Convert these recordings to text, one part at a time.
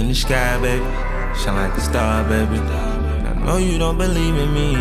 the sky, baby, shine like a star, baby. And I know you don't believe in me.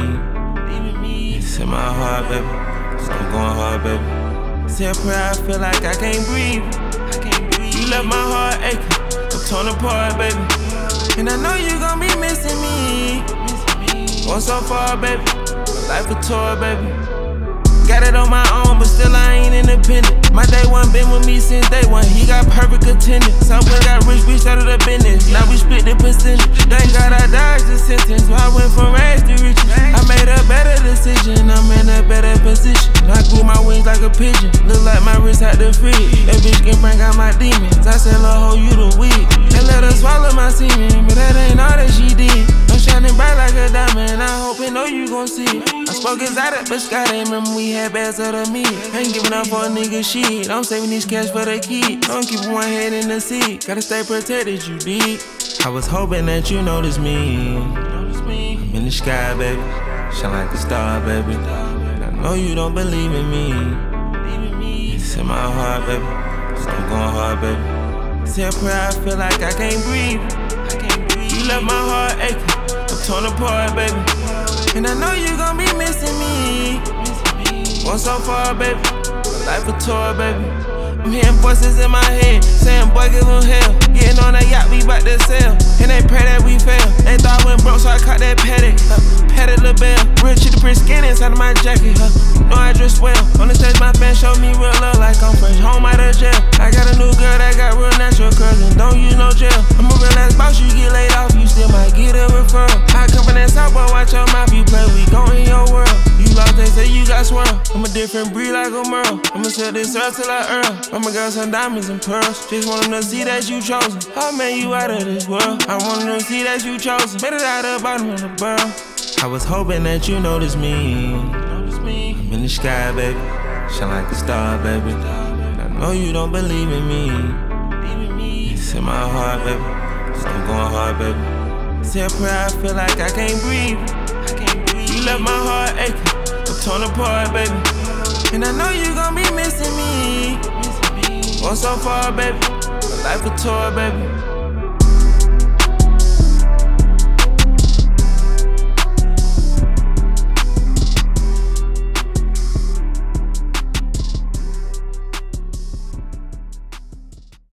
It's in my heart, baby, so I'm going hard, baby. Say a prayer, I feel like I can't breathe. You left my heart aching, I'm torn apart, baby. And I know you gon' be missing me. Going so far, baby, my life a tour, baby. Got it on my own, but still I ain't independent. My day one been with me since day one. He got perfect attendance. Somewhere got rich, we started a business. Now we split the percentage. Thank God I dodged the sentence. So I went from rags to riches. I made a better decision. I'm in a better position. I grew my wings like a pigeon. Look like my wrist had the fridge. That bitch can bring out my demons. I said, Lord, hold you the weed. And let her swallow my semen. But that ain't all that she did. I'm shining bright like a diamond. I hope and know you gon' see it. I spoke exotic, but Scott ain't remember we had bags of the meat. Ain't giving up for a nigga shit. I'm saving these cash for the kid. Don't keep one head in the seat. Gotta stay protected, you dig. I was hoping that you noticed me. I'm in the sky, baby, shine like a star, baby. And I know you don't believe in me. It's in my heart, baby, so I'm going hard, baby. Say a prayer, I feel like I can't breathe. You left my heart aching, I'm torn apart, baby. And I know you gon' be missing me. Going so far, baby, my life a tour, baby. I'm hearing voices in my head, saying, boy, give them hell. Getting on that yacht, we bout to sail. And they pray that we fail. They thought I went broke, so I caught that paddock. Patted the bell. Real chicken print skin inside of my jacket. You know I dress well. On the stage, my fans show me real love like I'm fresh home out of jail. I got a new girl that got real natural curls and don't use no gel. I'm a real ass boss, you get laid off, you still might get a referral. I come from that south, boy, watch your mouth, you play, we gon' in your world. You lost, they say you got swirl. I'm a different breed like a Merle. I'ma sell this earth till I earl. I'ma got some diamonds and pearls. Just want them to see that you chosen. Oh man, you out of this world. I want them to see that you chosen. Made it out of the bottom of the barrel. I was hoping that you noticed me. I'm in the sky, baby, shine like a star, baby. And I know you don't believe in me. It's in my heart, baby, so I'm going hard, baby. Say a prayer, I feel like I can't breathe. You left my heart aching, I'm torn apart, baby. And I know you gon' be missing me. Going so far, baby, my life a tour, baby.